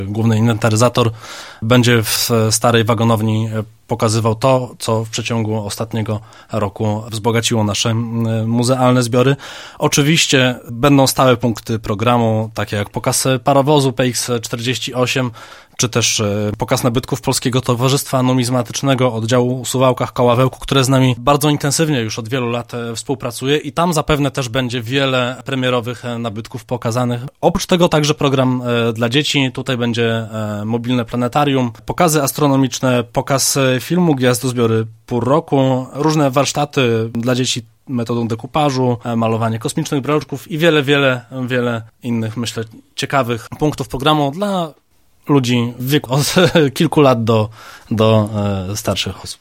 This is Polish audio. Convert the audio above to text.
główny inwentaryzator, będzie w starej wagonowni pokazywał to, co w przeciągu ostatniego roku wzbogaciło nasze muzealne zbiory. Oczywiście będą stałe punkty programu, takie jak pokaz parowozu PX48, czy też pokaz nabytków Polskiego Towarzystwa Numizmatycznego, oddziału Suwałkach koło Wałku, które z nami bardzo intensywnie już od wielu lat współpracuje i tam zapewne też będzie wiele premierowych nabytków pokazanych. Oprócz tego także program dla dzieci, tutaj będzie mobilne planetarium, pokazy astronomiczne, pokaz filmu Gwiazdozbiory pór roku, różne warsztaty dla dzieci metodą dekupażu, malowanie kosmicznych breloczków i wiele innych, myślę, ciekawych punktów programu dla ludzi w wieku od kilku lat do starszych osób.